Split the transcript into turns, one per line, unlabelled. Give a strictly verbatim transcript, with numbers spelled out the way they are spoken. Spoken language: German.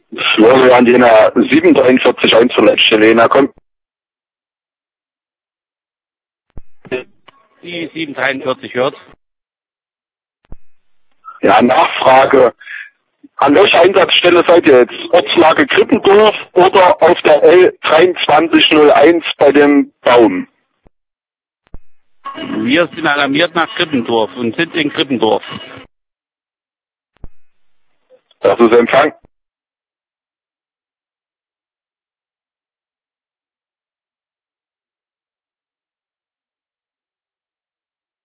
Florian Jena sieben dreiundvierzig eins zur Letzte, Lena, komm.
Die sieben dreiundvierzig hört.
Ja, Nachfrage. An welcher Einsatzstelle seid ihr jetzt? Ortslage Krippendorf oder auf der L dreiundzwanzig null eins bei dem Baum?
Wir sind alarmiert nach Krippendorf und sind in Krippendorf.
Das ist Empfang.